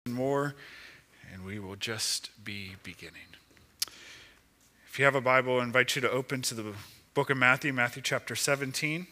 more, and we will just be beginning. If you have a Bible, I invite you to open to the book of Matthew, Matthew chapter 17,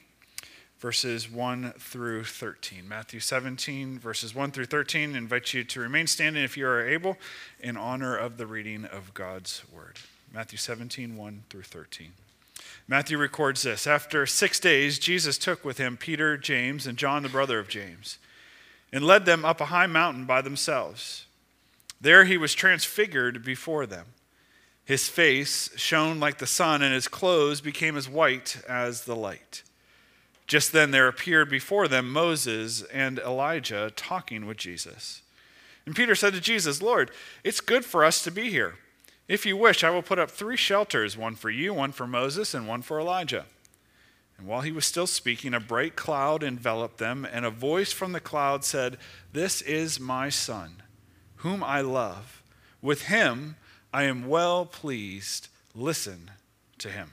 verses 1 through 13. Matthew 17, verses 1 through 13. I invite you to remain standing if you are able in honor of the reading of God's word. Matthew 17, 1 through 13. Matthew records this: After 6 days, Jesus took with him Peter, James, and John, the brother of James, and led them up a high mountain by themselves. There he was transfigured before them. His face shone like the sun, and his clothes became as white as the light. Just then there appeared before them Moses and Elijah talking with Jesus. And Peter said to Jesus, "Lord, it's good for us to be here. If you wish, I will put up 3 shelters, one for you, one for Moses, and one for Elijah." And while he was still speaking, a bright cloud enveloped them, and a voice from the cloud said, "This is my son, whom I love. With him I am well pleased. Listen to him."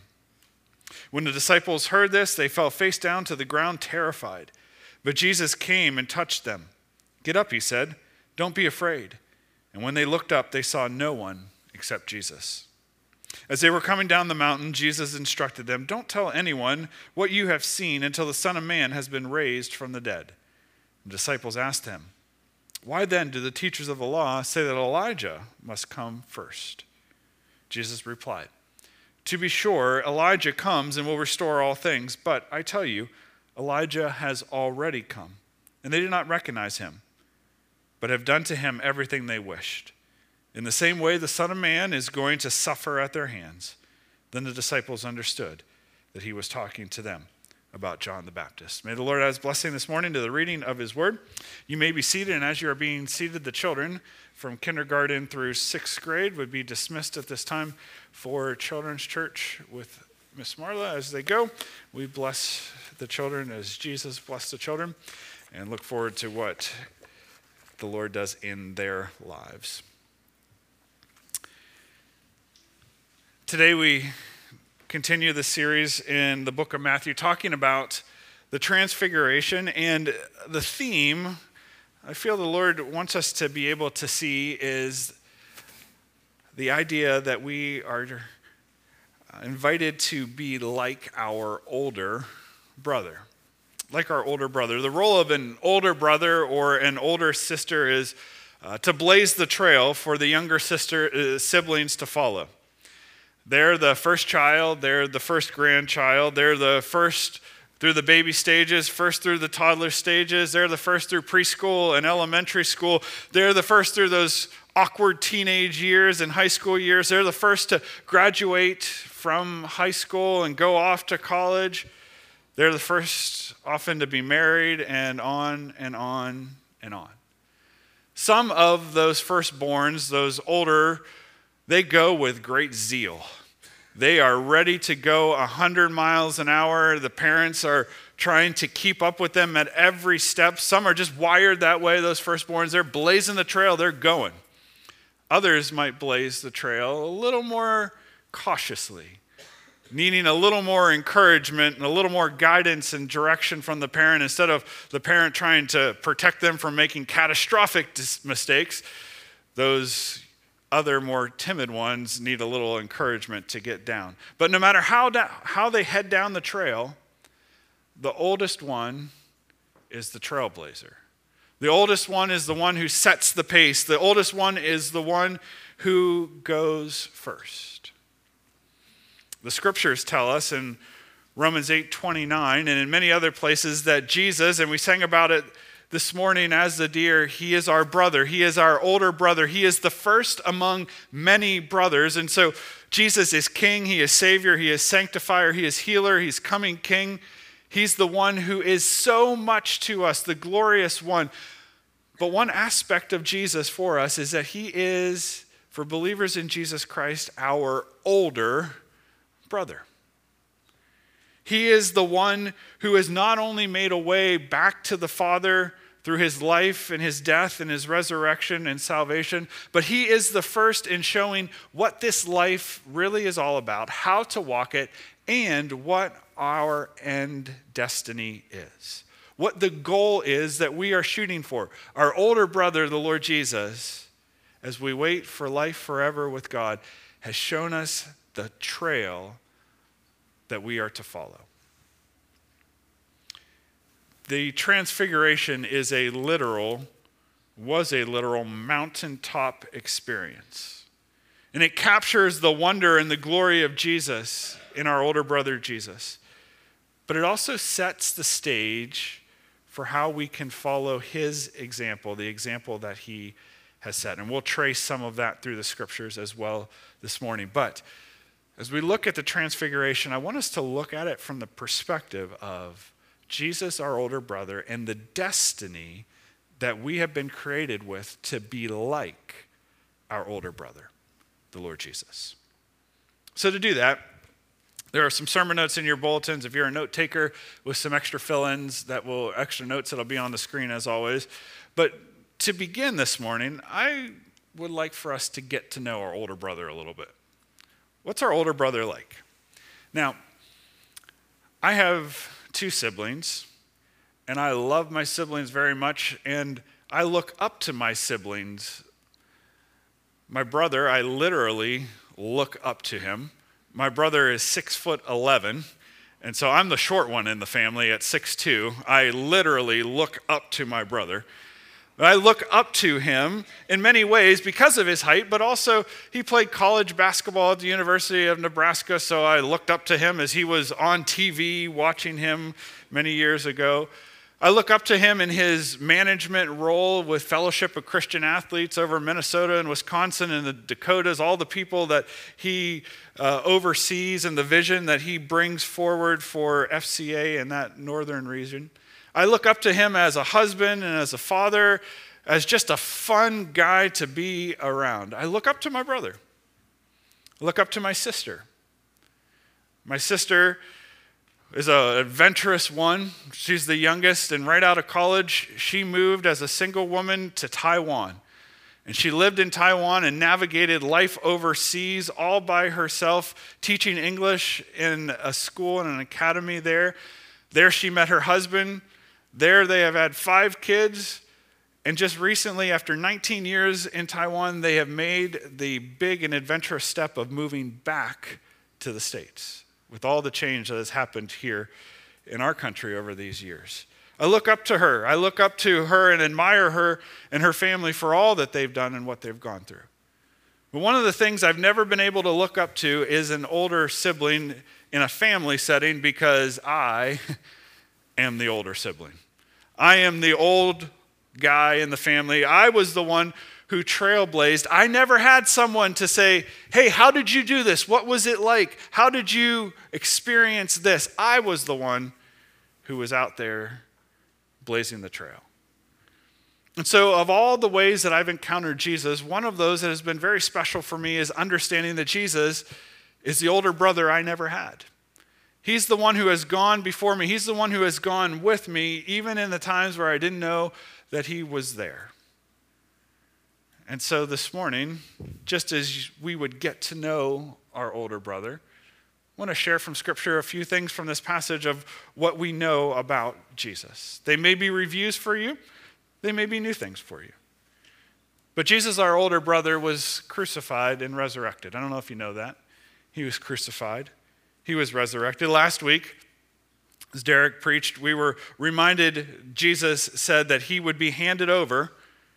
When the disciples heard this, they fell face down to the ground, terrified. But Jesus came and touched them. "Get up," he said. "Don't be afraid." And when they looked up, they saw no one except Jesus. As they were coming down the mountain, Jesus instructed them, "Don't tell anyone what you have seen until the Son of Man has been raised from the dead." The disciples asked him, "Why then do the teachers of the law say that Elijah must come first?" Jesus replied, "To be sure, Elijah comes and will restore all things, but I tell you, Elijah has already come, and they did not recognize him, but have done to him everything they wished. In the same way, the Son of Man is going to suffer at their hands." Then the disciples understood that he was talking to them about John the Baptist. May the Lord add his blessing this morning to the reading of his word. You may be seated, and as you are being seated, the children from kindergarten through 6th grade would be dismissed at this time for Children's Church with Miss Marla. As they go, we bless the children as Jesus blessed the children, and look forward to what the Lord does in their lives. Today we continue the series in the book of Matthew, talking about the transfiguration, and the theme I feel the Lord wants us to be able to see is the idea that we are invited to be like our older brother. Like our older brother. The role of an older brother or an older sister is to blaze the trail for the younger siblings to follow. They're the first child, they're the first grandchild, they're the first through the baby stages, first through the toddler stages, they're the first through preschool and elementary school, they're the first through those awkward teenage years and high school years, they're the first to graduate from high school and go off to college, they're the first often to be married, and on and on and on. Some of those firstborns, those older, they go with great zeal. They are ready to go 100 miles an hour. The parents are trying to keep up with them at every step. Some are just wired that way, those firstborns. They're blazing the trail, they're going. Others might blaze the trail a little more cautiously, needing a little more encouragement and a little more guidance and direction from the parent. Instead of the parent trying to protect them from making catastrophic mistakes, those other more timid ones need a little encouragement to get down. But no matter how they head down the trail, the oldest one is the trailblazer. The oldest one is the one who sets the pace. The oldest one is the one who goes first. The scriptures tell us in Romans 8:29 and in many other places that Jesus, and we sang about it this morning as the deer, he is our brother. He is our older brother. He is the first among many brothers. And so Jesus is king. He is savior. He is sanctifier. He is healer. He's coming king. He's the one who is so much to us, the glorious one. But one aspect of Jesus for us is that he is, for believers in Jesus Christ, our older brother. He is the one who has not only made a way back to the Father through his life and his death and his resurrection and salvation, but he is the first in showing what this life really is all about, how to walk it, and what our end destiny is. what the goal is that we are shooting for. Our older brother, the Lord Jesus, as we wait for life forever with God, has shown us the trail that we are to follow. The Transfiguration was a literal mountaintop experience. And it captures the wonder and the glory of Jesus in our older brother Jesus. But it also sets the stage for how we can follow his example, the example that he has set. And we'll trace some of that through the scriptures as well this morning. But as we look at the Transfiguration, I want us to look at it from the perspective of Jesus, our older brother, and the destiny that we have been created with to be like our older brother, the Lord Jesus. So to do that, there are some sermon notes in your bulletins. If you're a note taker with some extra fill-ins, extra notes that'll be on the screen as always. But to begin this morning, I would like for us to get to know our older brother a little bit. What's our older brother like? Now, I have 2 siblings, and I love my siblings very much, and I look up to my siblings. My brother, I literally look up to him. My brother is 6'11", and so I'm the short one in the family at 6'2". I literally look up to my brother. I look up to him in many ways because of his height, but also he played college basketball at the University of Nebraska, so I looked up to him as he was on TV watching him many years ago. I look up to him in his management role with Fellowship of Christian Athletes over Minnesota and Wisconsin and the Dakotas, all the people that he oversees and the vision that he brings forward for FCA in that northern region. I look up to him as a husband and as a father, as just a fun guy to be around. I look up to my brother. I look up to my sister. My sister is an adventurous one. She's the youngest, and right out of college, she moved as a single woman to Taiwan. And she lived in Taiwan and navigated life overseas all by herself, teaching English in a school and an academy there. There she met her husband. There they have had 5 kids. And just recently, after 19 years in Taiwan, they have made the big and adventurous step of moving back to the States with all the change that has happened here in our country over these years. I look up to her. I look up to her and admire her and her family for all that they've done and what they've gone through. But one of the things I've never been able to look up to is an older sibling in a family setting, because I am the older sibling. I am the old guy in the family. I was the one who trailblazed. I never had someone to say, hey, how did you do this? What was it like? How did you experience this? I was the one who was out there blazing the trail. And so of all the ways that I've encountered Jesus, one of those that has been very special for me is understanding that Jesus is the older brother I never had. He's the one who has gone before me. He's the one who has gone with me, even in the times where I didn't know that he was there. And so this morning, just as we would get to know our older brother, I want to share from Scripture a few things from this passage of what we know about Jesus. They may be reviews for you. They may be new things for you. But Jesus, our older brother, was crucified and resurrected. I don't know if you know that. He was crucified. He was resurrected. Last week, as Derek preached, we were reminded Jesus said that he would be handed over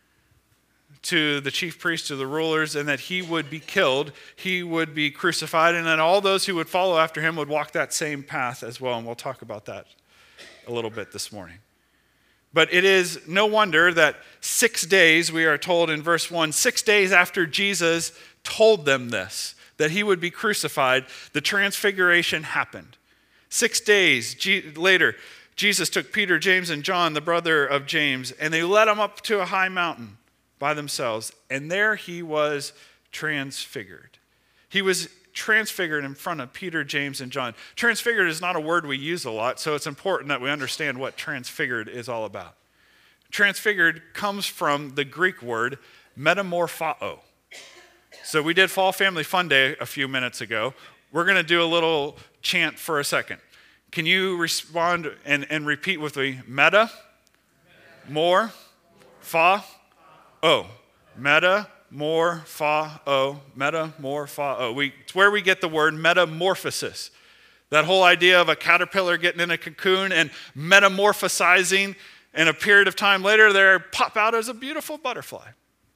to the chief priests, to the rulers, and that he would be killed, he would be crucified, and then all those who would follow after him would walk that same path as well, and we'll talk about that a little bit this morning. But it is no wonder that 6 days, we are told in verse 1, 6 days after Jesus told them this, that he would be crucified, the transfiguration happened. 6 days later, Jesus took Peter, James, and John, the brother of James, and they led him up to a high mountain by themselves, and there he was transfigured. He was transfigured in front of Peter, James, and John. Transfigured is not a word we use a lot, so it's important that we understand what transfigured is all about. Transfigured comes from the Greek word metamorphao. So we did Fall Family Fun Day a few minutes ago. We're going to do a little chant for a second. Can you respond and repeat with me? Meta, more, fa, o. Meta, more, fa, o. Meta, more, fa, o. It's where we get the word metamorphosis. That whole idea of a caterpillar getting in a cocoon and metamorphosizing, and a period of time later, they pop out as a beautiful butterfly.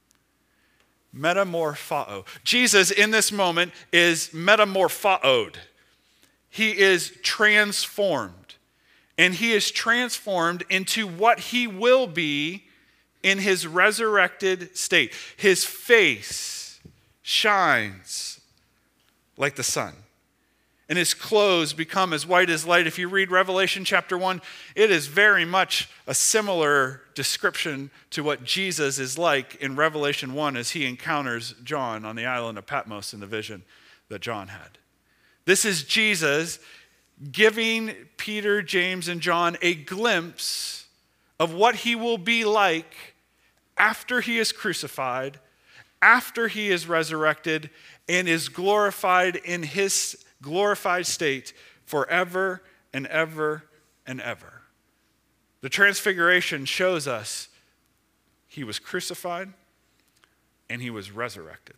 Metamorphao. Jesus, in this moment, is metamorphoed. He is transformed. And he is transformed into what he will be in his resurrected state. His face shines like the sun, and his clothes become as white as light. If you read Revelation chapter 1, it is very much a similar description to what Jesus is like in Revelation 1 as he encounters John on the island of Patmos in the vision that John had. This is Jesus giving Peter, James, and John a glimpse of what he will be like after he is crucified, after he is resurrected, and is glorified in his glorified state forever and ever and ever. The Transfiguration shows us he was crucified and he was resurrected.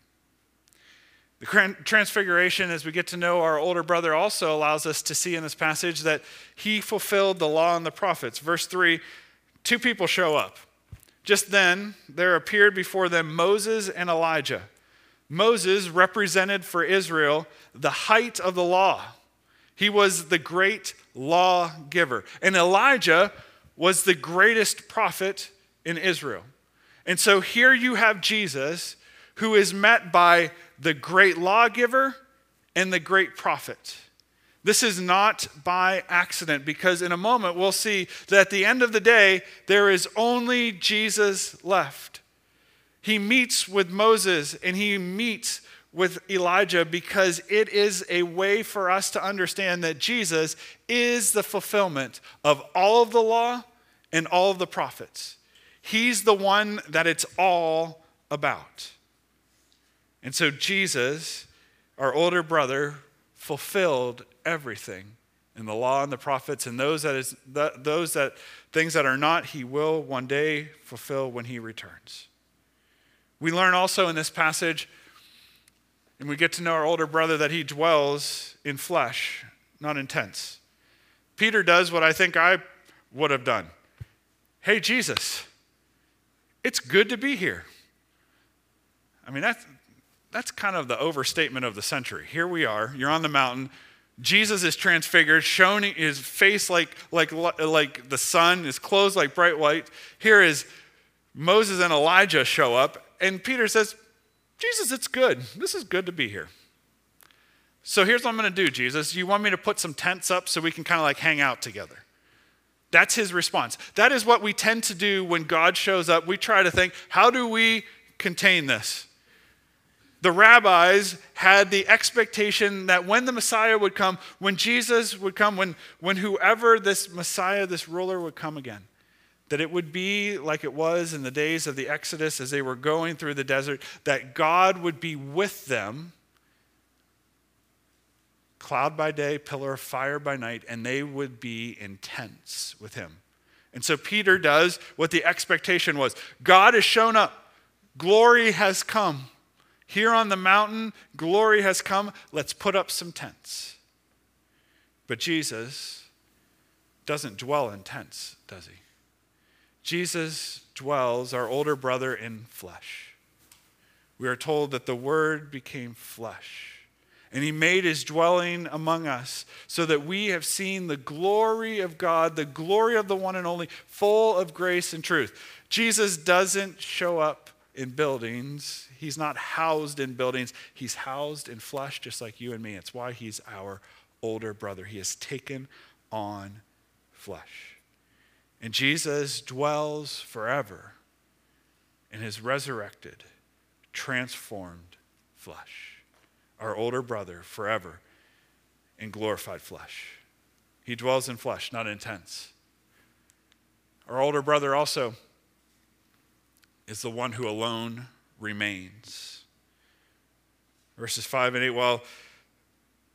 The Transfiguration, as we get to know our older brother, also allows us to see in this passage that he fulfilled the law and the prophets. Verse 3, two people show up. Just then, there appeared before them Moses and Elijah. Moses represented for Israel the height of the law. He was the great lawgiver. And Elijah was the greatest prophet in Israel. And so here you have Jesus, who is met by the great lawgiver and the great prophet. This is not by accident, because in a moment we'll see that at the end of the day, there is only Jesus left. He meets with Moses and he meets with Elijah because it is a way for us to understand that Jesus is the fulfillment of all of the law and all of the prophets. He's the one that it's all about. And so Jesus, our older brother, fulfilled everything in the law and the prophets, and those things that are not, he will one day fulfill when he returns. We learn also in this passage, and we get to know our older brother, that he dwells in flesh, not in tents. Peter does what I think I would have done. Hey, Jesus, it's good to be here. I mean, that's kind of the overstatement of the century. Here we are, you're on the mountain. Jesus is transfigured, shown his face like the sun, his clothes like bright white. Here is Moses and Elijah show up, and Peter says, Jesus, it's good. This is good to be here. So here's what I'm going to do, Jesus. You want me to put some tents up so we can kind of like hang out together? That's his response. That is what we tend to do when God shows up. We try to think, how do we contain this? The rabbis had the expectation that when the Messiah would come, when Jesus would come, when whoever this Messiah, this ruler would come again, that it would be like it was in the days of the Exodus as they were going through the desert, that God would be with them, cloud by day, pillar of fire by night, and they would be in tents with him. And so Peter does what the expectation was. God has shown up. Glory has come. Here on the mountain, glory has come. Let's put up some tents. But Jesus doesn't dwell in tents, does he? Jesus dwells, our older brother, in flesh. We are told that the Word became flesh, and he made his dwelling among us, so that we have seen the glory of God, the glory of the one and only, full of grace and truth. Jesus doesn't show up in buildings. He's not housed in buildings. He's housed in flesh, just like you and me. It's why he's our older brother. He has taken on flesh. And Jesus dwells forever in his resurrected, transformed flesh. Our older brother forever in glorified flesh. He dwells in flesh, not in tents. Our older brother also is the one who alone remains. Verses 5 and 8, while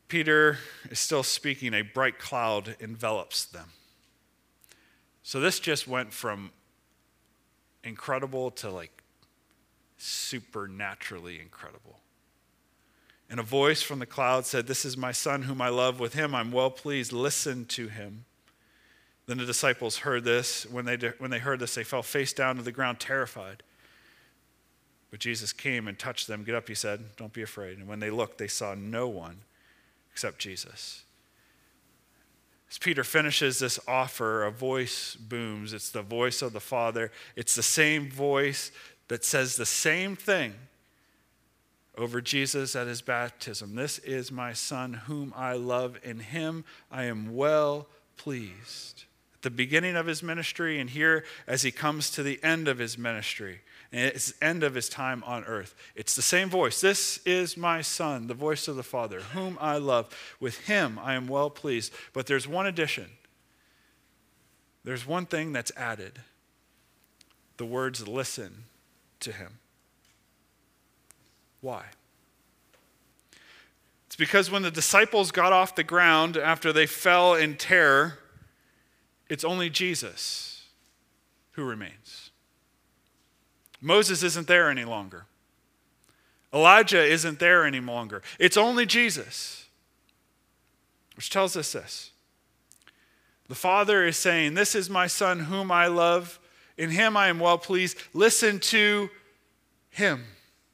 Peter is still speaking. A bright cloud envelops them. So this just went from incredible to like supernaturally incredible. And a voice from the cloud said, "This is my son whom I love. With him I'm well pleased. Listen to him." Then the disciples heard this. When they heard this, they fell face down to the ground, terrified. But Jesus came and touched them. "Get up," he said. "Don't be afraid." And when they looked, they saw no one except Jesus. As Peter finishes this offer, a voice booms. It's the voice of the Father. It's the same voice that says the same thing over Jesus at his baptism. "This is my son whom I love. In him I am well pleased." At the beginning of his ministry, and here as he comes to the end of his ministry, and it's the end of his time on earth, it's the same voice. "This is my son," the voice of the Father, "whom I love. With him I am well pleased." But there's one addition. There's one thing that's added. The words, "listen to him." Why? It's because when the disciples got off the ground after they fell in terror, it's only Jesus who remains. Moses isn't there any longer. Elijah isn't there any longer. It's only Jesus, which tells us this. The Father is saying, "This is my son whom I love. In him I am well pleased. Listen to him."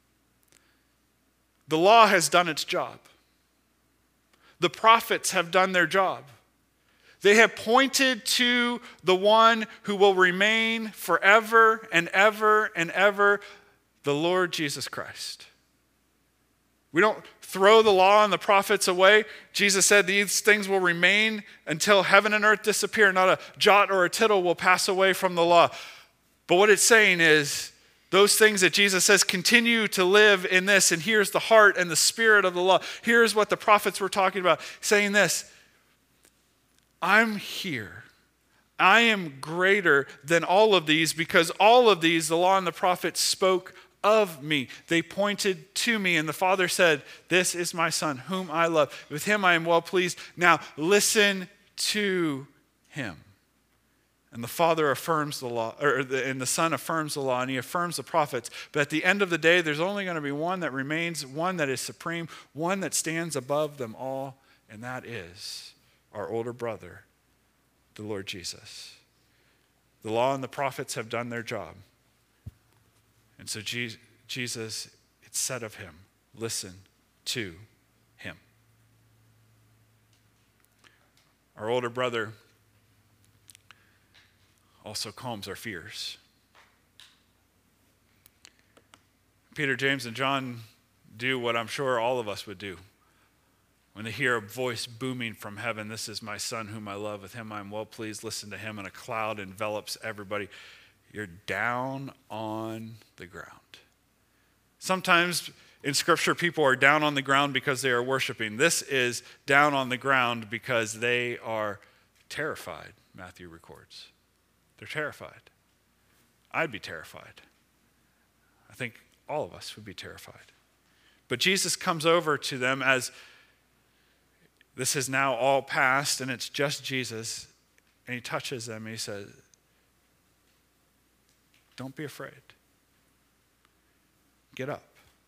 The law has done its job. The prophets have done their job. They have pointed to the one who will remain forever and ever and ever, the Lord Jesus Christ. We don't throw the law and the prophets away. Jesus said these things will remain until heaven and earth disappear. Not a jot or a tittle will pass away from the law. But what it's saying is those things that Jesus says continue to live in this. And here's the heart and the spirit of the law. Here's what the prophets were talking about, saying this: I'm here. I am greater than all of these, because all of these, the law and the prophets, spoke of me. They pointed to me. And the Father said, "This is my son whom I love. With him I am well pleased. Now listen to him." And the Father affirms the law, and the Son affirms the law, and he affirms the prophets. But at the end of the day, there's only going to be one that remains, one that is supreme, one that stands above them all, and that is our older brother, the Lord Jesus. The law and the prophets have done their job. And so Jesus, it's said of him, listen to him. Our older brother also calms our fears. Peter, James, and John do what I'm sure all of us would do. When they hear a voice booming from heaven, "This is my son whom I love. With him I am well pleased. Listen to him." And a cloud envelops everybody. You're down on the ground. Sometimes in Scripture, people are down on the ground because they are worshiping. This is down on the ground because they are terrified, Matthew records. They're terrified. I'd be terrified. I think all of us would be terrified. But Jesus comes over to them as this is now all past, and it's just Jesus, and he touches them, and he says, "Don't be afraid. Get up."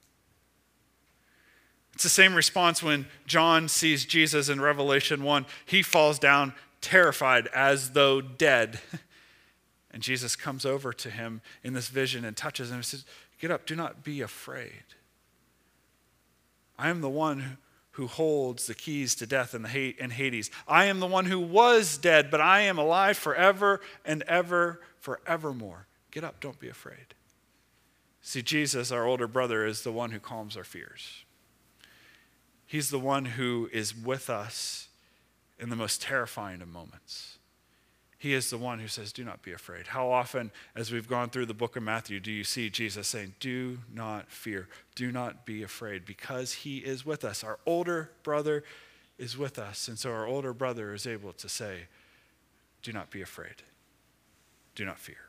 It's the same response when John sees Jesus in Revelation 1. He falls down terrified as though dead. And Jesus comes over to him in this vision and touches him and says, "Get up, do not be afraid. I am the one who holds the keys to death and Hades. I am the one who was dead, but I am alive forever and ever, forevermore. Get up, don't be afraid." See, Jesus, our older brother, is the one who calms our fears. He's the one who is with us in the most terrifying of moments. He is the one who says, "Do not be afraid." How often, as we've gone through the book of Matthew, do you see Jesus saying, "Do not fear, do not be afraid," because he is with us. Our older brother is with us. And so our older brother is able to say, "Do not be afraid, do not fear."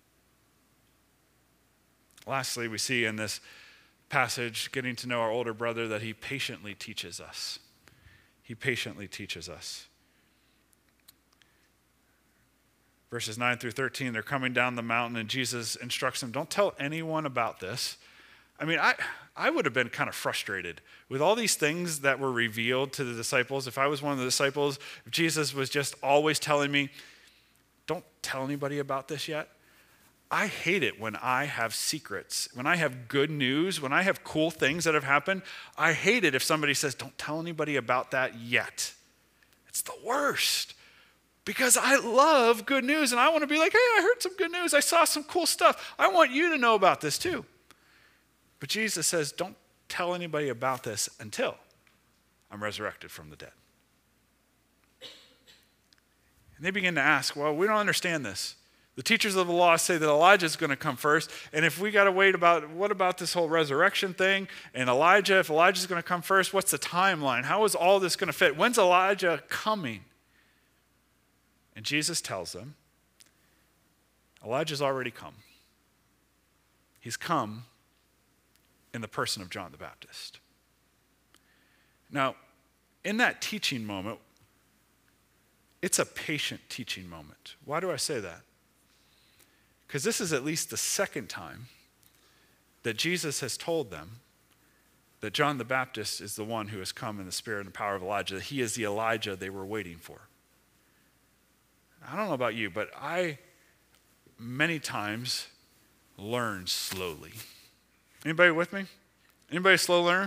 Lastly, we see in this passage, getting to know our older brother, that he patiently teaches us. he patiently teaches us. Verses 9 through 13, they're coming down the mountain and Jesus instructs them, don't tell anyone about this. I mean, I would have been kind of frustrated with all these things that were revealed to the disciples. If I was one of the disciples, if Jesus was just always telling me, don't tell anybody about this yet. I hate it when I have secrets, when I have good news, when I have cool things that have happened. I hate it if somebody says, don't tell anybody about that yet. It's the worst because I love good news and I want to be like, hey, I heard some good news. I saw some cool stuff. I want you to know about this too. But Jesus says, don't tell anybody about this until I'm resurrected from the dead. And they begin to ask, well, we don't understand this. The teachers of the law say that Elijah is going to come first. And if we got to wait what about this whole resurrection thing? And if Elijah's going to come first, what's the timeline? How is all this going to fit? When's Elijah coming? And Jesus tells them, Elijah's already come. He's come in the person of John the Baptist. Now, in that teaching moment, it's a patient teaching moment. Why do I say that? Because this is at least the second time that Jesus has told them that John the Baptist is the one who has come in the spirit and power of Elijah, that he is the Elijah they were waiting for. I don't know about you, but I many times learn slowly. Anybody with me? Anybody a slow learner?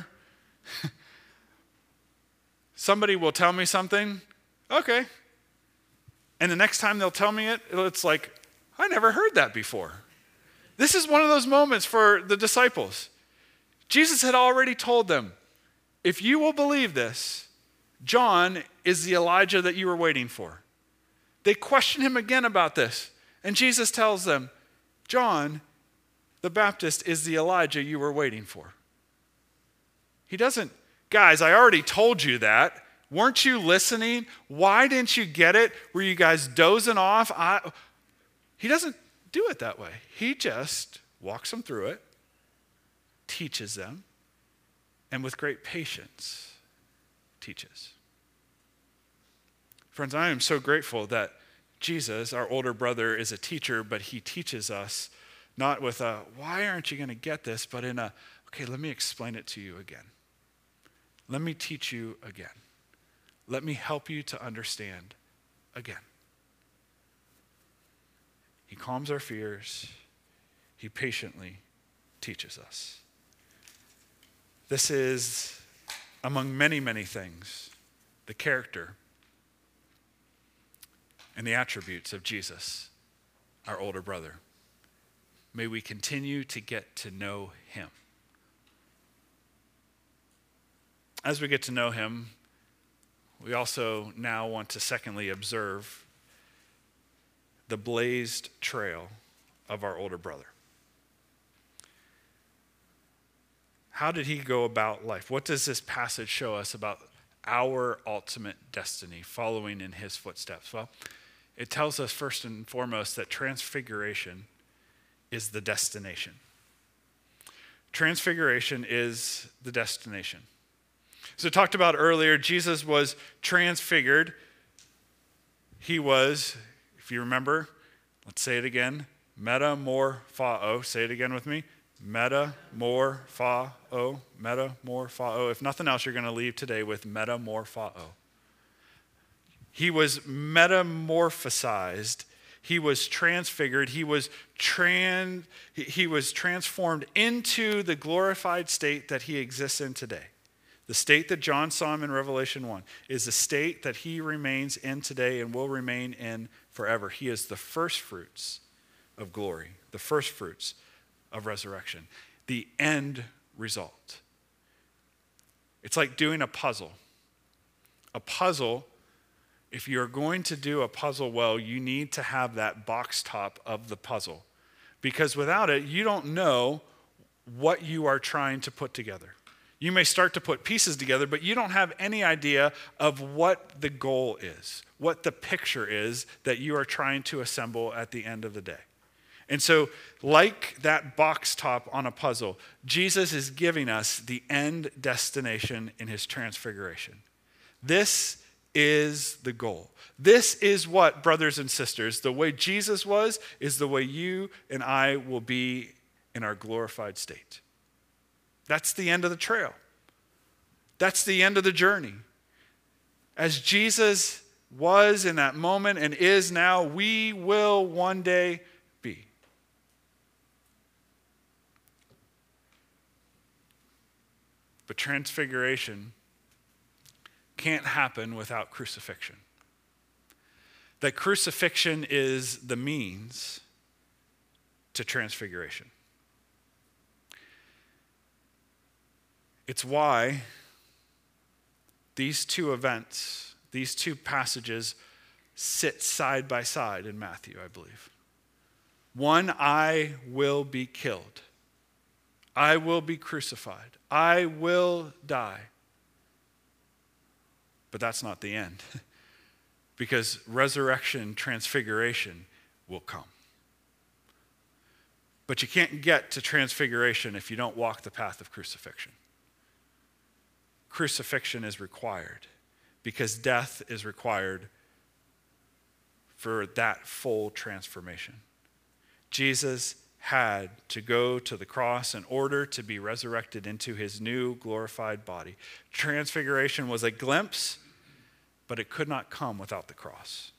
Somebody will tell me something, okay. And the next time they'll tell me it, it's like, I never heard that before. This is one of those moments for the disciples. Jesus had already told them, if you will believe this, John is the Elijah that you were waiting for. They question him again about this. And Jesus tells them, John the Baptist is the Elijah you were waiting for. He doesn't, guys, I already told you that. Weren't you listening? Why didn't you get it? Were you guys dozing off? He doesn't do it that way. He just walks them through it, teaches them, and with great patience, teaches. Friends, I am so grateful that Jesus, our older brother, is a teacher, but he teaches us not with a, why aren't you going to get this, but in a, okay, let me explain it to you again. Let me teach you again. Let me help you to understand again. He calms our fears. He patiently teaches us. This is, among many, many things, the character and the attributes of Jesus, our older brother. May we continue to get to know him. As we get to know him, we also now want to secondly observe the blazed trail of our older brother. How did he go about life? What does this passage show us about our ultimate destiny, following in his footsteps? Well, it tells us first and foremost that transfiguration is the destination. Transfiguration is the destination. So talked about earlier, Jesus was transfigured. He was, if you remember, let's say it again, metamorphao. Say it again with me. Metamorphao. Metamorphao. If nothing else, you're going to leave today with metamorphao. He was metamorphosized. He was transfigured. He was transformed into the glorified state that he exists in today. The state that John saw him in Revelation 1 is the state that he remains in today and will remain in forever. He is the first fruits of glory, the first fruits of resurrection, the end result. It's like doing a puzzle. A puzzle, if you're going to do a puzzle well, you need to have that box top of the puzzle. Because without it, you don't know what you are trying to put together. You may start to put pieces together, but you don't have any idea of what the goal is, what the picture is that you are trying to assemble at the end of the day. And so, like that box top on a puzzle, Jesus is giving us the end destination in his transfiguration. This is the goal. This is what, brothers and sisters, the way Jesus was is the way you and I will be in our glorified state. That's the end of the trail. That's the end of the journey. As Jesus was in that moment and is now, we will one day be. But transfiguration can't happen without crucifixion. That crucifixion is the means to transfiguration. It's why these two events, these two passages sit side by side in Matthew, I believe. One, I will be killed. I will be crucified. I will die. But that's not the end. Because resurrection, transfiguration will come. But you can't get to transfiguration if you don't walk the path of crucifixion. Crucifixion is required because death is required for that full transformation. Jesus had to go to the cross in order to be resurrected into his new glorified body. Transfiguration was a glimpse, but it could not come without the cross.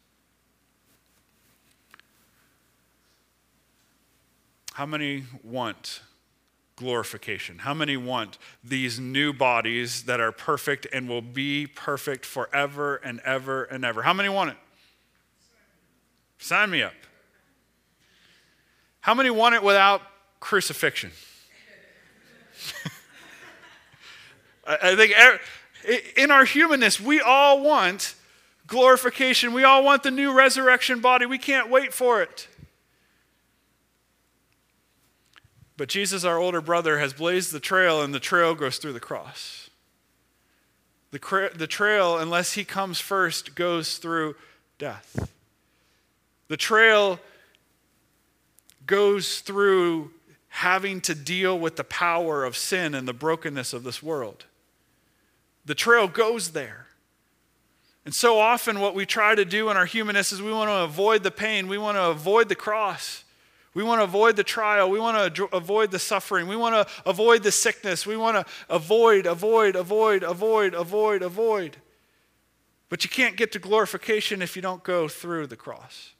How many want glorification? How many want these new bodies that are perfect and will be perfect forever and ever and ever? How many want it? Sign me up. How many want it without crucifixion? I think in our humanness, we all want glorification. We all want the new resurrection body. We can't wait for it. But Jesus, our older brother, has blazed the trail, and the trail goes through the cross. The trail, unless he comes first, goes through death. The trail goes through having to deal with the power of sin and the brokenness of this world. The trail goes there. And so often what we try to do in our humanness is we want to avoid the pain. We want to avoid the cross. We want to avoid the trial. We want to avoid the suffering. We want to avoid the sickness. We want to avoid. But you can't get to glorification if you don't go through the cross.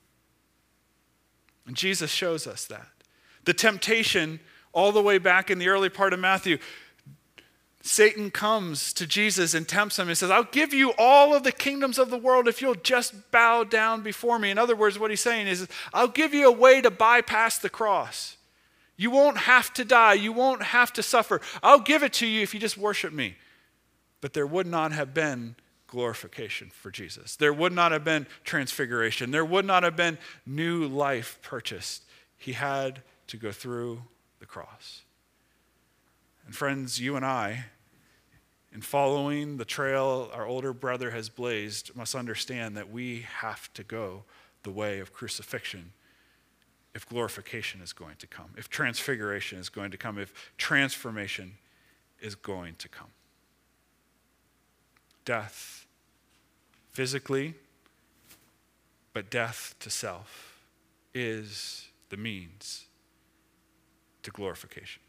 And Jesus shows us that. The temptation, all the way back in the early part of Matthew, Satan comes to Jesus and tempts him and says, I'll give you all of the kingdoms of the world if you'll just bow down before me. In other words, what he's saying is, I'll give you a way to bypass the cross. You won't have to die. You won't have to suffer. I'll give it to you if you just worship me. But there would not have been glorification for Jesus. There would not have been transfiguration. There would not have been new life purchased. He had to go through the cross. And friends, you and I, in following the trail our older brother has blazed, must understand that we have to go the way of crucifixion if glorification is going to come, if transfiguration is going to come, if transformation is going to come. Death, physically, but death to self is the means to glorification.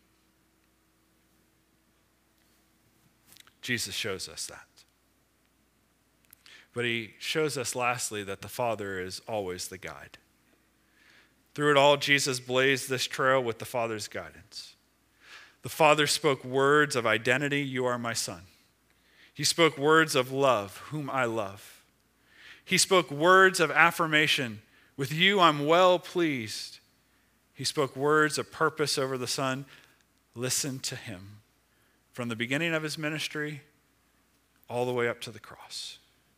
Jesus shows us that. But he shows us lastly that the Father is always the guide. Through it all, Jesus blazed this trail with the Father's guidance. The Father spoke words of identity, you are my Son. He spoke words of love, whom I love. He spoke words of affirmation, with you I'm well pleased. He spoke words of purpose over the Son, listen to him. From the beginning of his ministry all the way up to the cross.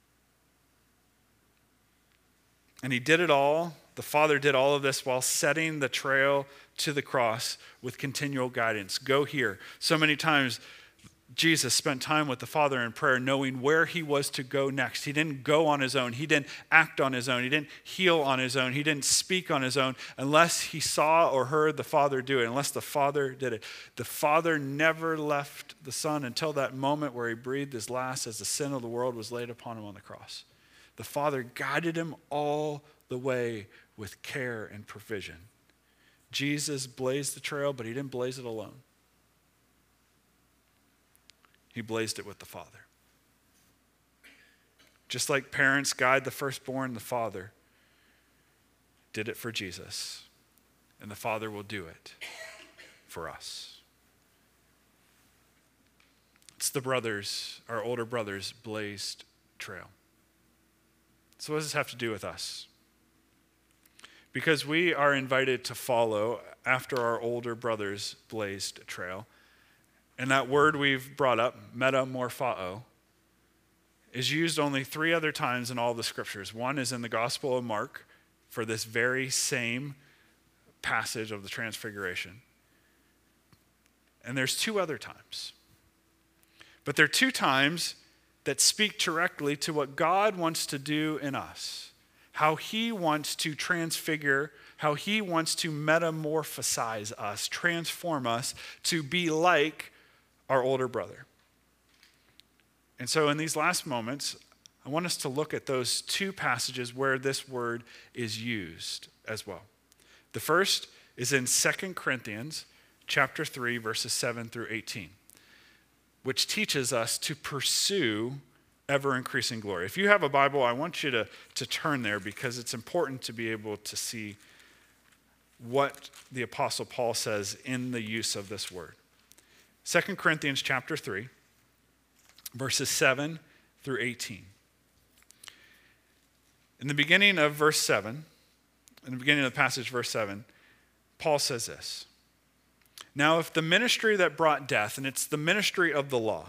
And he did it all. The Father did all of this while setting the trail to the cross with continual guidance. Go here. So many times Jesus spent time with the Father in prayer, knowing where he was to go next. He didn't go on his own. He didn't act on his own. He didn't heal on his own. He didn't speak on his own unless he saw or heard the Father do it, unless the Father did it. The Father never left the Son until that moment where he breathed his last as the sin of the world was laid upon him on the cross. The Father guided him all the way with care and provision. Jesus blazed the trail, but he didn't blaze it alone. He blazed it with the Father. Just like parents guide the firstborn, the Father did it for Jesus. And the Father will do it for us. It's the brothers, our older brothers, blazed trail. So what does this have to do with us? Because we are invited to follow after our older brothers blazed a trail. And that word we've brought up, metamorphao, is used only 3 other times in all the scriptures. One is in the Gospel of Mark for this very same passage of the Transfiguration. And there's 2 other times. But they're 2 times that speak directly to what God wants to do in us, how he wants to transfigure, how he wants to metamorphosize us, transform us to be like our older brother. And so in these last moments, I want us to look at those 2 passages where this word is used as well. The first is in 2 Corinthians chapter 3, verses 7 through 18, which teaches us to pursue ever-increasing glory. If you have a Bible, I want you to turn there because it's important to be able to see what the Apostle Paul says in the use of this word. 2 Corinthians chapter 3, verses 7 through 18. In the beginning of verse 7, in the beginning of the passage, verse 7, Paul says this: "Now if the ministry that brought death," and it's the ministry of the law,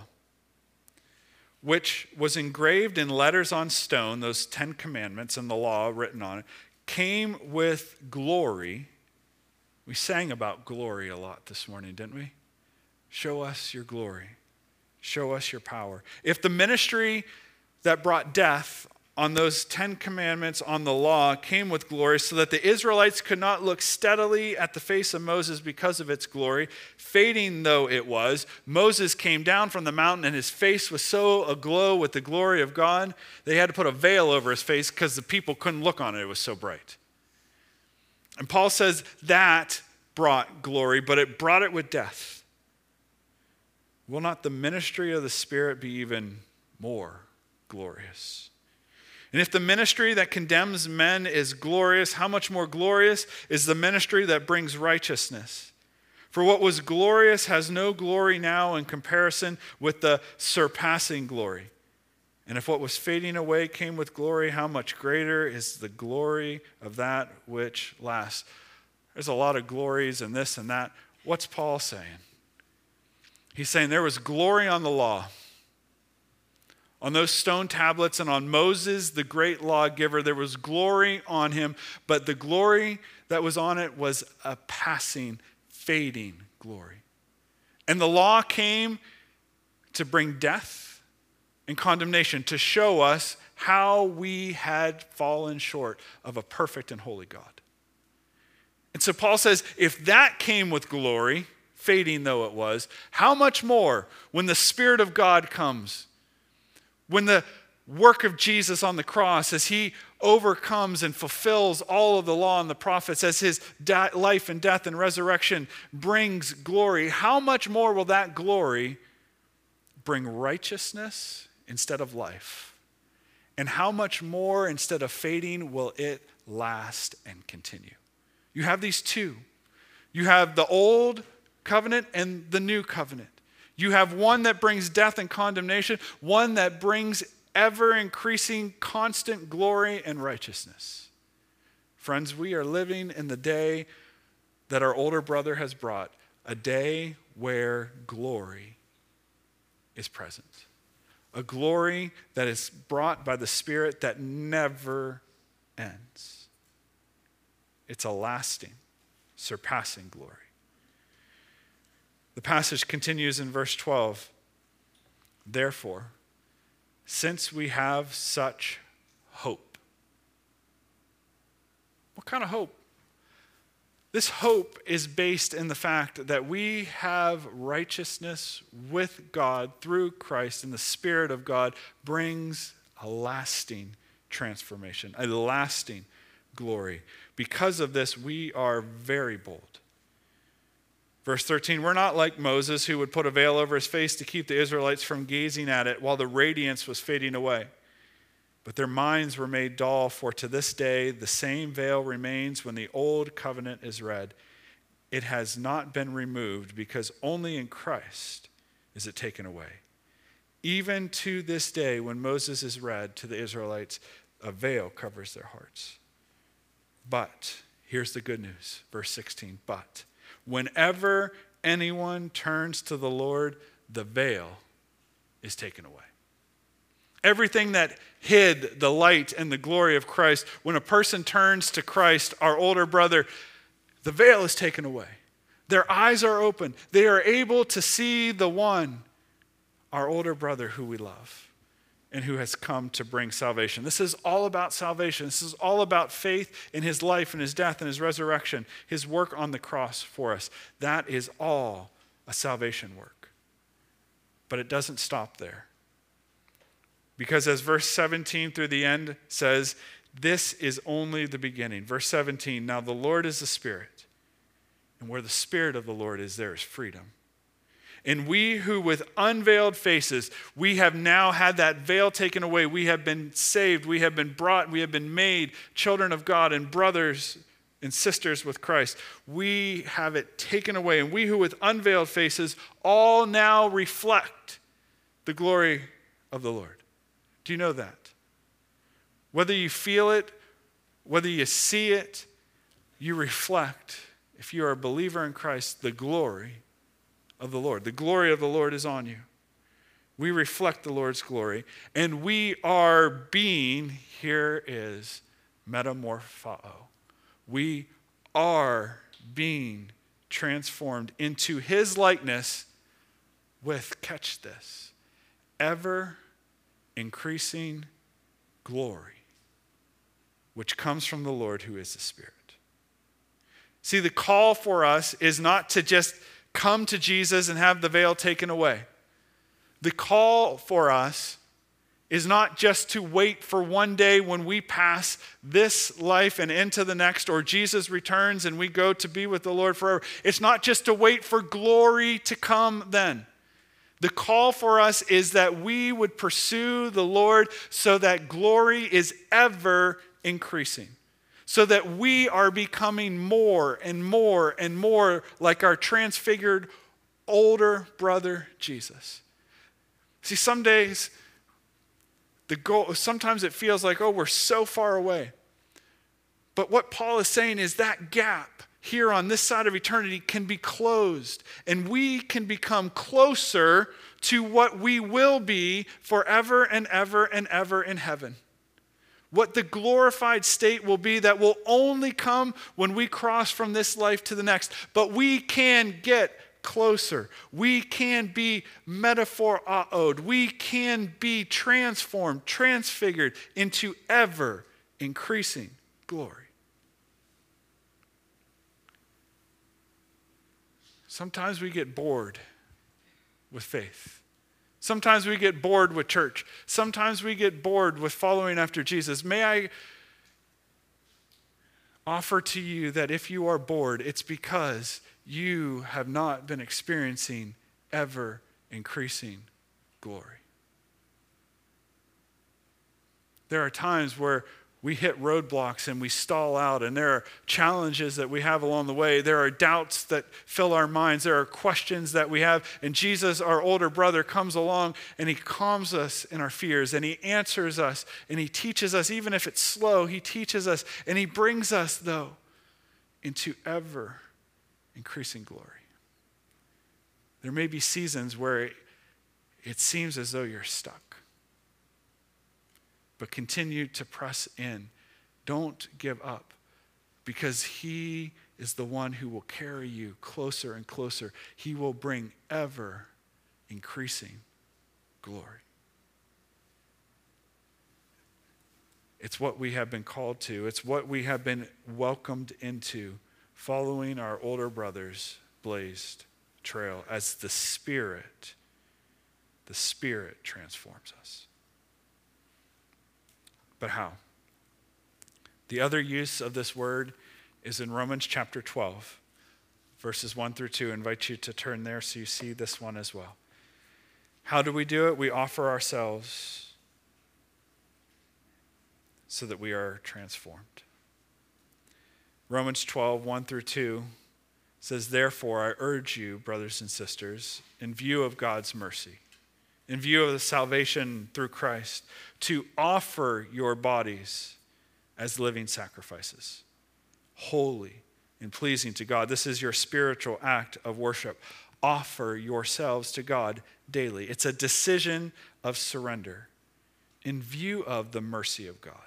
"which was engraved in letters on stone," those 10 commandments and the law written on it, "came with glory." We sang about glory a lot this morning, didn't we? Show us your glory. Show us your power. If the ministry that brought death on those 10 commandments on the law came with glory, so that the Israelites could not look steadily at the face of Moses because of its glory, fading though it was, Moses came down from the mountain and his face was so aglow with the glory of God, they had to put a veil over his face because the people couldn't look on it. It was so bright. And Paul says that brought glory, but it brought it with death. Will not the ministry of the Spirit be even more glorious? And if the ministry that condemns men is glorious, how much more glorious is the ministry that brings righteousness? For what was glorious has no glory now in comparison with the surpassing glory. And if what was fading away came with glory, how much greater is the glory of that which lasts? There's a lot of glories and this and that. What's Paul saying? He's saying there was glory on the law, on those stone tablets, and on Moses, the great lawgiver. There was glory on him, but the glory that was on it was a passing, fading glory. And the law came to bring death and condemnation, to show us how we had fallen short of a perfect and holy God. And so Paul says, if that came with glory, fading though it was, how much more when the Spirit of God comes, when the work of Jesus on the cross, as he overcomes and fulfills all of the law and the prophets, as his life and death and resurrection brings glory, how much more will that glory bring righteousness instead of life? And how much more, instead of fading, will it last and continue? You have these 2. You have the old covenant and the new covenant. You have one that brings death and condemnation, one that brings ever-increasing, constant glory and righteousness. Friends, we are living in the day that our older brother has brought, a day where glory is present. A glory that is brought by the Spirit that never ends. It's a lasting, surpassing glory. The passage continues in verse 12. Therefore, since we have such hope. What kind of hope? This hope is based in the fact that we have righteousness with God through Christ, and the Spirit of God brings a lasting transformation, a lasting glory. Because of this, we are very bold. Verse 13, we're not like Moses, who would put a veil over his face to keep the Israelites from gazing at it while the radiance was fading away. But their minds were made dull, for to this day the same veil remains when the old covenant is read. It has not been removed, because only in Christ is it taken away. Even to this day, when Moses is read to the Israelites, a veil covers their hearts. But, here's the good news, verse 16, but whenever anyone turns to the Lord, the veil is taken away. Everything that hid the light and the glory of Christ, when a person turns to Christ, our older brother, the veil is taken away. Their eyes are open. They are able to see the one, our older brother who we love and who has come to bring salvation. This is all about salvation. This is all about faith in his life and his death and his resurrection, his work on the cross for us. That is all a salvation work. But it doesn't stop there. Because as verse 17 through the end says, this is only the beginning. Verse 17, now the Lord is the Spirit, and where the Spirit of the Lord is, there is freedom. And we who with unveiled faces, we have now had that veil taken away. We have been saved. We have been brought. We have been made children of God and brothers and sisters with Christ. We have it taken away. And we who with unveiled faces all now reflect the glory of the Lord. Do you know that? Whether you feel it, whether you see it, you reflect, if you are a believer in Christ, the glory of the Lord. The glory of the Lord is on you. We reflect the Lord's glory, and we are being, here is metamorphao. We are being transformed into his likeness with, catch this, ever increasing glory, which comes from the Lord who is the Spirit. See, the call for us is not to just come to Jesus and have the veil taken away. The call for us is not just to wait for one day when we pass this life and into the next, or Jesus returns and we go to be with the Lord forever. It's not just to wait for glory to come then. The call for us is that we would pursue the Lord so that glory is ever increasing, so that we are becoming more and more and more like our transfigured older brother Jesus. See, some days sometimes it feels like, oh, we're so far away. But what Paul is saying is that gap here on this side of eternity can be closed, and we can become closer to what we will be forever and ever and ever in heaven. What the glorified state will be that will only come when we cross from this life to the next. But we can get closer. We can be metaphoroed. We can be transformed, transfigured into ever increasing glory. Sometimes we get bored with faith. Sometimes we get bored with church. Sometimes we get bored with following after Jesus. May I offer to you that if you are bored, it's because you have not been experiencing ever increasing glory. There are times where we hit roadblocks and we stall out, and there are challenges that we have along the way. There are doubts that fill our minds. There are questions that we have. And Jesus, our older brother, comes along and he calms us in our fears, and he answers us, and he teaches us, even if it's slow, he teaches us, and he brings us, though, into ever increasing glory. There may be seasons where it seems as though you're stuck. But continue to press in. Don't give up, because he is the one who will carry you closer and closer. He will bring ever increasing glory. It's what we have been called to. It's what we have been welcomed into, following our older brothers' blazed trail as the Spirit transforms us. But how? The other use of this word is in Romans chapter 12, verses 1 through 2. I invite you to turn there so you see this one as well. How do we do it? We offer ourselves so that we are transformed. Romans 12, 1 through 2 says, "Therefore I urge you, brothers and sisters, in view of God's mercy, in view of the salvation through Christ, to offer your bodies as living sacrifices, holy and pleasing to God." This is your spiritual act of worship. Offer yourselves to God daily. It's a decision of surrender in view of the mercy of God.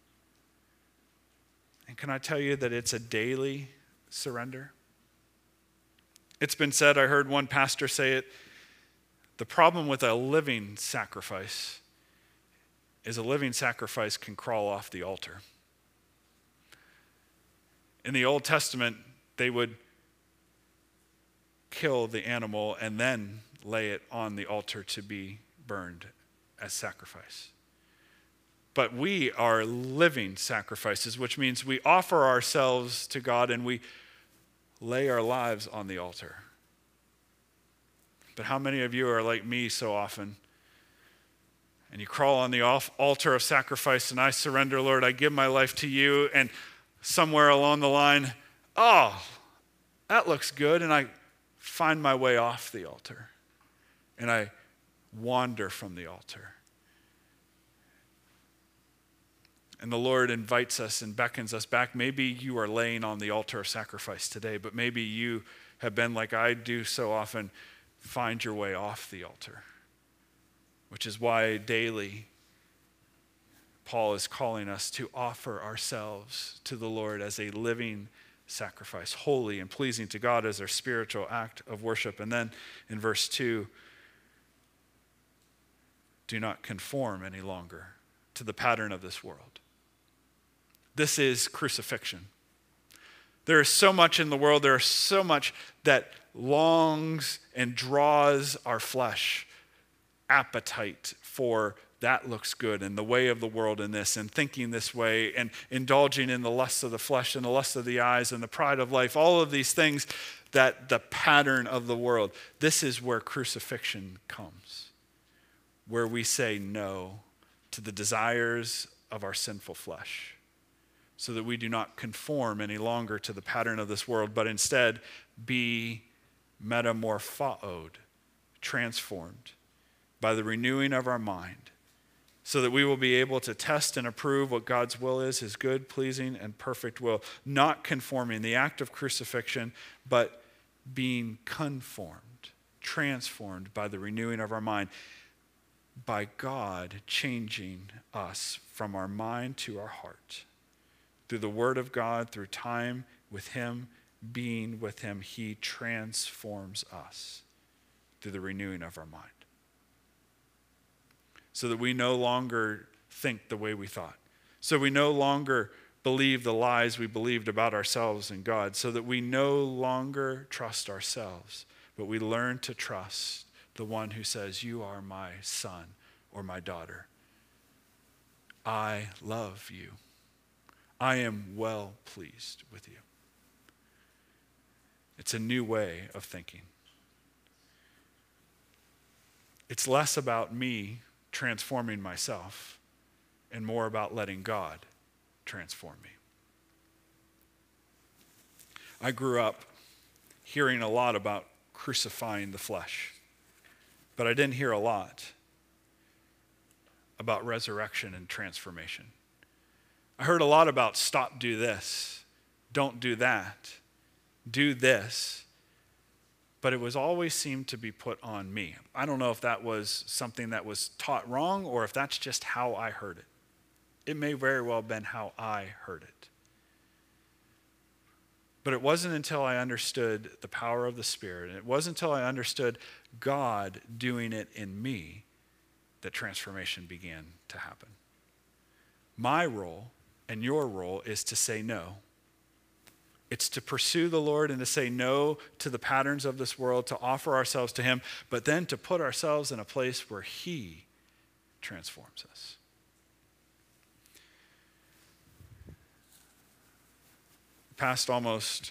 And can I tell you that it's a daily surrender? It's been said, I heard one pastor say it, the problem with a living sacrifice is a living sacrifice can crawl off the altar. In the Old Testament, they would kill the animal and then lay it on the altar to be burned as sacrifice. But we are living sacrifices, which means we offer ourselves to God and we lay our lives on the altar. But how many of you are like me so often? And you crawl on the altar of sacrifice and I surrender, Lord, I give my life to you. And somewhere along the line, oh, that looks good. And I find my way off the altar. And I wander from the altar. And the Lord invites us and beckons us back. Maybe you are laying on the altar of sacrifice today, but maybe you have been, like I do so often, find your way off the altar. Which is why daily Paul is calling us to offer ourselves to the Lord as a living sacrifice, holy and pleasing to God as our spiritual act of worship. And then in verse 2, do not conform any longer to the pattern of this world. This is crucifixion. There is so much in the world, there is so much that longs and draws our flesh, appetite for that looks good and the way of the world in this and thinking this way and indulging in the lusts of the flesh and the lust of the eyes and the pride of life, all of these things that the pattern of the world. This is where crucifixion comes, where we say no to the desires of our sinful flesh so that we do not conform any longer to the pattern of this world, but instead be metamorphoed, transformed by the renewing of our mind, so that we will be able to test and approve what God's will is, his good, pleasing, and perfect will. Not conforming, the act of crucifixion, but being conformed, transformed by the renewing of our mind, by God changing us from our mind to our heart. Through the word of God, through time with him, being with him, he transforms us through the renewing of our mind. So that we no longer think the way we thought. So we no longer believe the lies we believed about ourselves and God. So that we no longer trust ourselves, but we learn to trust the one who says, you are my son or my daughter. I love you. I am well pleased with you. It's a new way of thinking. It's less about me transforming myself and more about letting God transform me. I grew up hearing a lot about crucifying the flesh, but I didn't hear a lot about resurrection and transformation. I heard a lot about stop, do this, don't do that, do this, but it was always seemed to be put on me. I don't know if that was something that was taught wrong or if that's just how I heard it. It may very well have been how I heard it. But it wasn't until I understood the power of the Spirit, and it wasn't until I understood God doing it in me, that transformation began to happen. My role and your role is to say no. It's to pursue the Lord and to say no to the patterns of this world, to offer ourselves to him, but then to put ourselves in a place where he transforms us. Past almost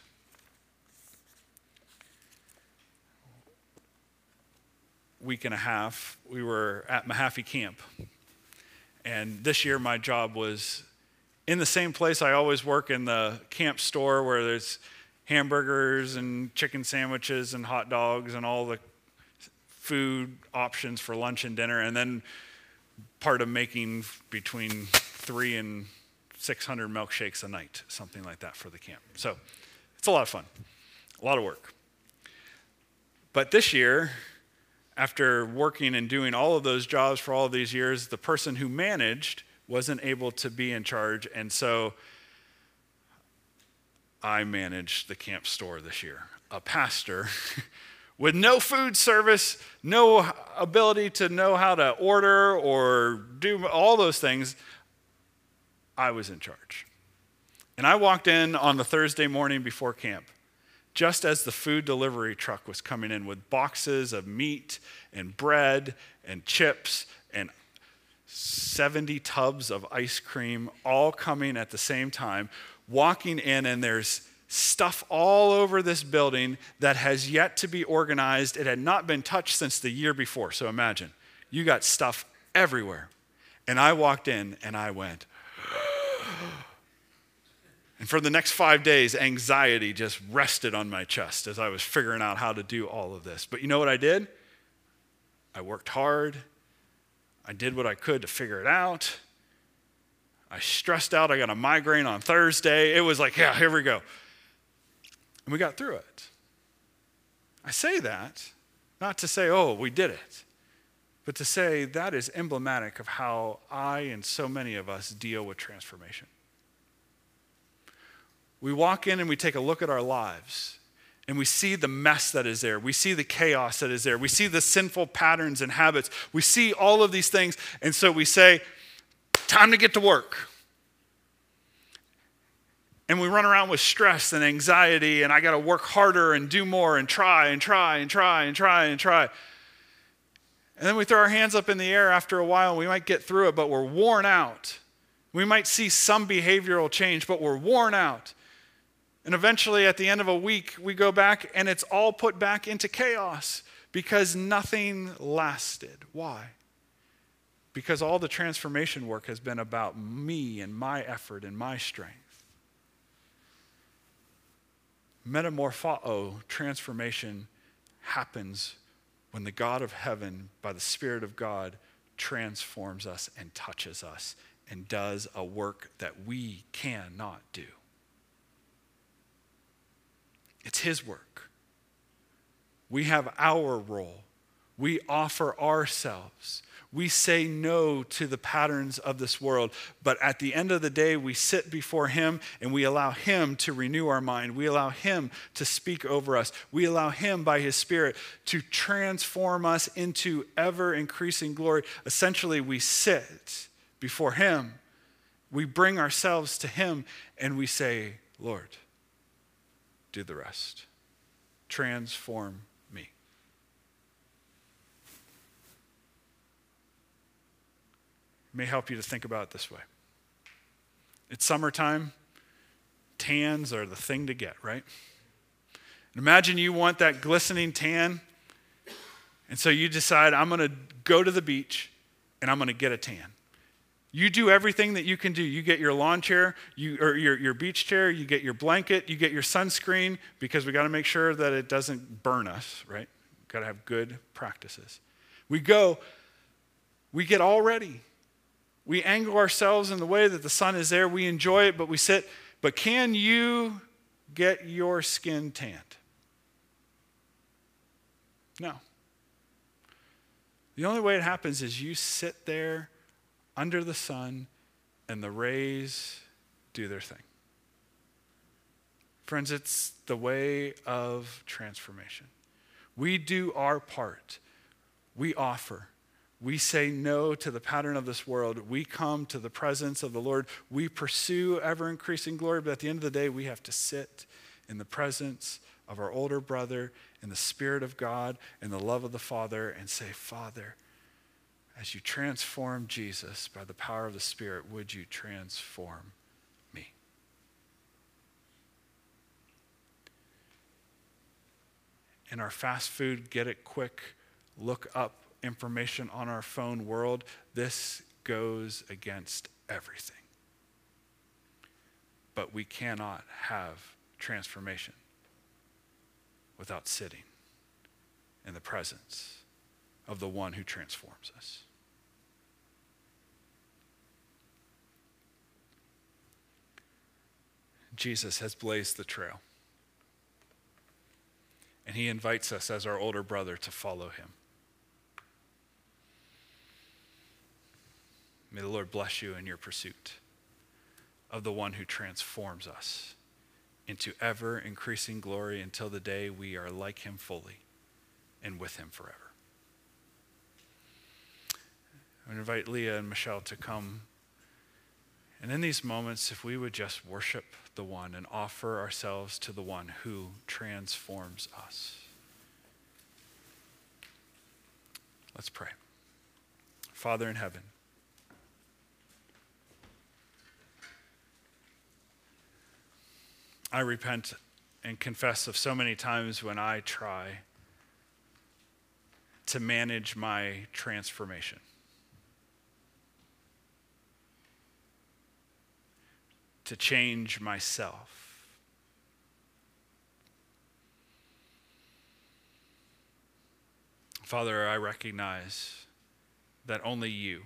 week and a half, we were at Mahaffey Camp. And this year my job was in the same place I always work, in the camp store where there's hamburgers and chicken sandwiches and hot dogs and all the food options for lunch and dinner, and then part of making between 300 and 600 milkshakes a night, something like that for the camp. So it's a lot of fun, a lot of work. But this year, after working and doing all of those jobs for all of these years, the person who managed wasn't able to be in charge, and so I managed the camp store this year. A pastor with no food service, no ability to know how to order or do all those things, I was in charge. And I walked in on the Thursday morning before camp, just as the food delivery truck was coming in with boxes of meat and bread and chips and 70 tubs of ice cream, all coming at the same time, walking in, and there's stuff all over this building that has yet to be organized. It had not been touched since the year before. So imagine, you got stuff everywhere. And I walked in and I went, and for the next 5 days, anxiety just rested on my chest as I was figuring out how to do all of this. But you know what I did? I worked hard. I did what I could to figure it out. I stressed out. I got a migraine on Thursday. It was like, yeah, here we go. And we got through it. I say that not to say, oh, we did it, but to say that is emblematic of how I and so many of us deal with transformation. We walk in and we take a look at our lives, and we see the mess that is there. We see the chaos that is there. We see the sinful patterns and habits. We see all of these things. And so we say, time to get to work. And we run around with stress and anxiety, and I got to work harder and do more and try and try and try and try and try. And then we throw our hands up in the air after a while, and we might get through it, but we're worn out. We might see some behavioral change, but we're worn out. And eventually, at the end of a week, we go back and it's all put back into chaos because nothing lasted. Why? Because all the transformation work has been about me and my effort and my strength. Metamorpho, transformation, happens when the God of heaven, by the Spirit of God, transforms us and touches us and does a work that we cannot do. It's his work. We have our role. We offer ourselves. We say no to the patterns of this world. But at the end of the day, we sit before him and we allow him to renew our mind. We allow him to speak over us. We allow him by his Spirit to transform us into ever increasing glory. Essentially, we sit before him. We bring ourselves to him and we say, Lord, do the rest. Transform me. It may help you to think about it this way. It's summertime. Tans are the thing to get, right? And imagine you want that glistening tan, and so you decide, I'm going to go to the beach and I'm going to get a tan. You do everything that you can do. You get your lawn chair, or your beach chair, you get your blanket, you get your sunscreen, because we got to make sure that it doesn't burn us, right? Got to have good practices. We go, we get all ready. We angle ourselves in the way that the sun is there. We enjoy it, but we sit. But can you get your skin tanned? No. The only way it happens is you sit there under the sun, and the rays do their thing. Friends, it's the way of transformation. We do our part. We offer. We say no to the pattern of this world. We come to the presence of the Lord. We pursue ever increasing glory, but at the end of the day, we have to sit in the presence of our older brother, in the Spirit of God, in the love of the Father, and say, Father, as you transform Jesus by the power of the Spirit, would you transform me? In our fast food, get it quick, look up information on our phone world, this goes against everything. But we cannot have transformation without sitting in the presence of the one who transforms us. Jesus has blazed the trail. And he invites us as our older brother to follow him. May the Lord bless you in your pursuit of the one who transforms us into ever increasing glory until the day we are like him fully and with him forever. I invite Leah and Michelle to come. And in these moments, if we would just worship the one and offer ourselves to the one who transforms us. Let's pray. Father in heaven, I repent and confess of so many times when I try to manage my transformation. To change myself. Father, I recognize that only you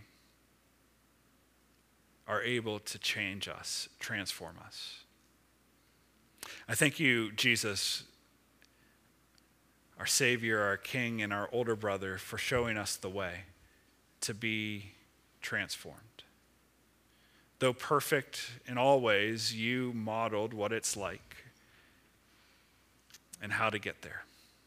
are able to change us, transform us. I thank you, Jesus, our Savior, our King, and our older brother, for showing us the way to be transformed. Though perfect in all ways, you modeled what it's like and how to get there.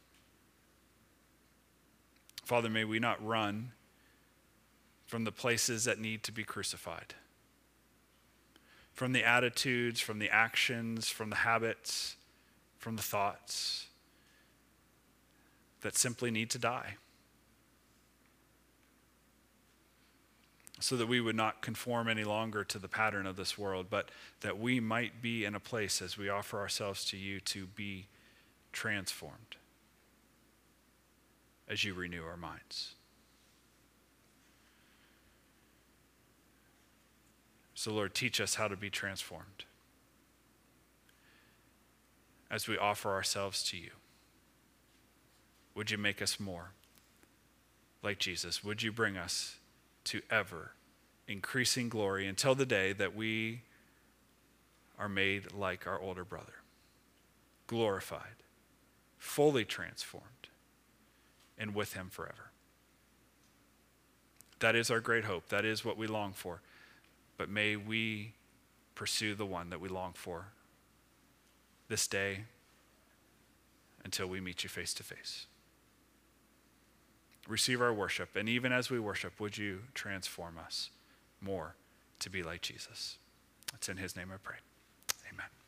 Father, may we not run from the places that need to be crucified, from the attitudes, from the actions, from the habits, from the thoughts that simply need to die, so that we would not conform any longer to the pattern of this world, but that we might be in a place as we offer ourselves to you to be transformed as you renew our minds. So Lord, teach us how to be transformed as we offer ourselves to you. Would you make us more like Jesus? Would you bring us to ever increasing glory until the day that we are made like our older brother, glorified, fully transformed, and with him forever. That is our great hope. That is what we long for. But may we pursue the one that we long for this day until we meet you face to face. Receive our worship, and even as we worship, would you transform us more to be like Jesus? It's in his name I pray. Amen.